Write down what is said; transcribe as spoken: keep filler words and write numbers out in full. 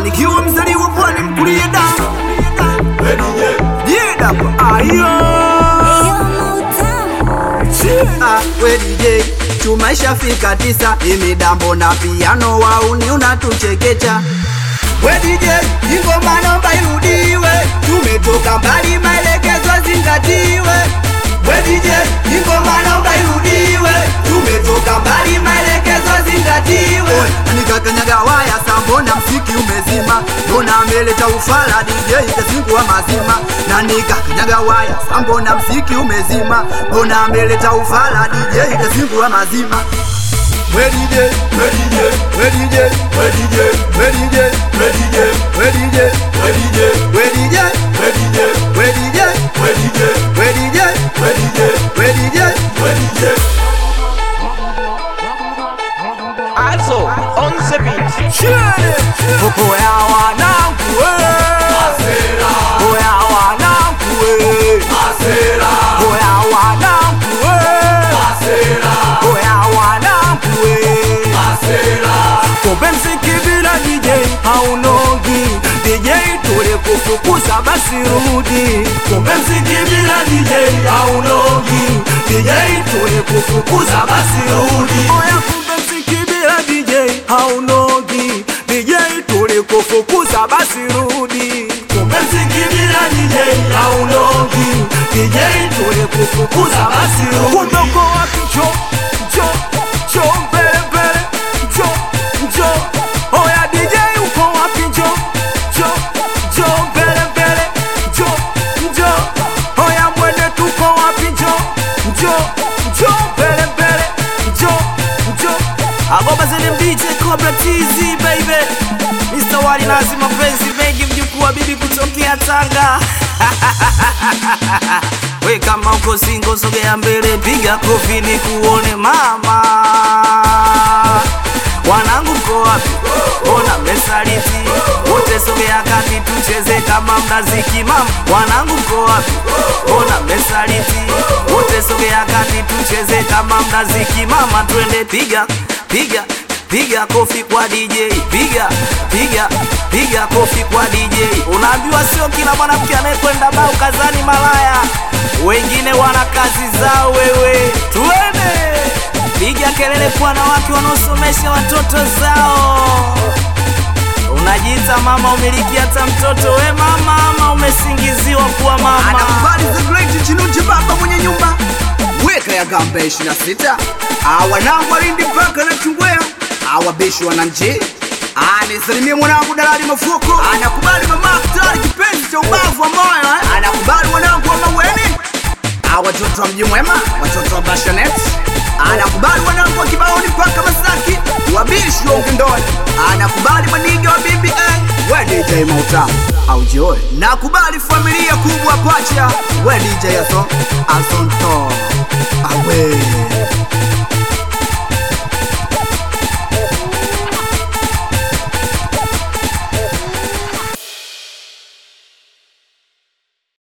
nikiwa mzaliwa pwani mkulie da We D J Jeda kwa ayo Ah, we D J tumaisha fika tisa imidambo na piano wauni unatuchekecha. We D J ingoma naomba irudiwe, tumetoka mbali maelekezo zingatiwe. We D J ingoma naomba irudiwe, tumetoka mbali maelekezo zingatiwe. Nikakanyaga waya sambona msiki umezima, mbona ameleta ufala D J ikazingua mazima. Na nikakanyaga waya sambona msiki umezima, mbona ameleta ufala D J ikazingua mazima. We D J, We D J we D J, We D J we D J, We D J we D J, We D J we D J, We D J we D J, We D J we D J, We D J we D J. We D J Also on the beat. Oya wanangu we, Asera oya wanangu we, Asera oya wanangu we, Asera oya wanangu we. Asera Kumbe mziki bila D J haunogi, D J tule kufukuza basi rudi. Kumbe mziki bila D J haunogi, D J tule kufukuza basi rudi. Oya kumbe mziki bila D J haunogi, D J tule kufukuza basi rudi. Kumbe mziki bila D J haunogi, D J tule kufukuza basi rudi. Kundoko wapi cho, cho, cho mbele mbele, cho, cho. Oya D J uko wapi cho, cho, cho mbele mbele, cho, cho. Oya mwende tuko wapi cho, cho, cho mbele mbele, cho, cho. Agoba zene mbiche Cobra T Z baby, Mister Wali nazi mapenzi mengi, mjukuu wa bibi kutokea Tanga. We kama uko single sogea mbele, piga kofi ni kuone mama. Wanangu mko wapi? Ona mesaliti. Wote sogea kati tucheze kama mnaziki mama. Wanangu mko wapi? Ona mesaliti. Wote sogea kati tucheze kama mnaziki mama. Twende piga, piga, piga kofi kwa D J. Piga, piga, piga kofi kwa D J. Unaambiwa sio kila mwanamke anayekwenda bau kazani malaya, wengine wana kazi zao wewe. Twende piga kelele kwa wanawake wanaosomesha watoto zao. Unajiita mama umiliki hata mtoto we mama, ama umesingiziwa kuwa mama. Anakubali the great Chinuchi baba mwenye nyumba. Weka ya gamba ishirini na sita. Wanangu walindi mpaka na Chungwea. Awabishi wananchi. Anisalimie mwanangu Dalali Mafuko. Anakubali mama Aktari kipenzi cha ubavu wa moyo eh? Anakubali mwanangu wa Maweni. Watoto wa Mji Mwema, watoto wa Bashanet. Anakubali wanangu wa Kibaoni mpaka Masaki, wabishi wa Ukindoni. Anakubali maniga wa B B A, we D J Mauta au Joy. Nakubali familia kubwa Pacha, we D J Aso, Asonto. Awe